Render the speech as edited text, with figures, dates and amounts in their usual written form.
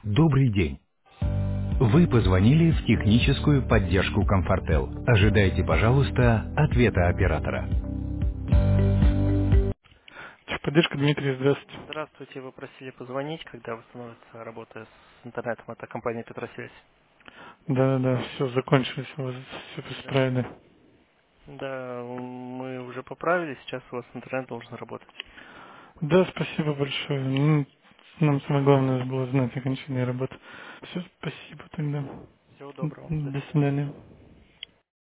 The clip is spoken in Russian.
Добрый день. Вы позвонили в техническую поддержку Comfortel. Ожидайте, пожалуйста, ответа оператора. Техподдержка, Дмитрий, здравствуйте. Здравствуйте, вы просили позвонить, когда восстановится работа с интернетом. Это компания Петросвязь. Да, все, закончилось, у вас все Да. исправили. Да, мы уже поправили, сейчас у вас интернет должен работать. Да, спасибо большое. Нам самое главное было знать окончание работы. Все, спасибо тогда. Всего доброго, до До свидания. свидания.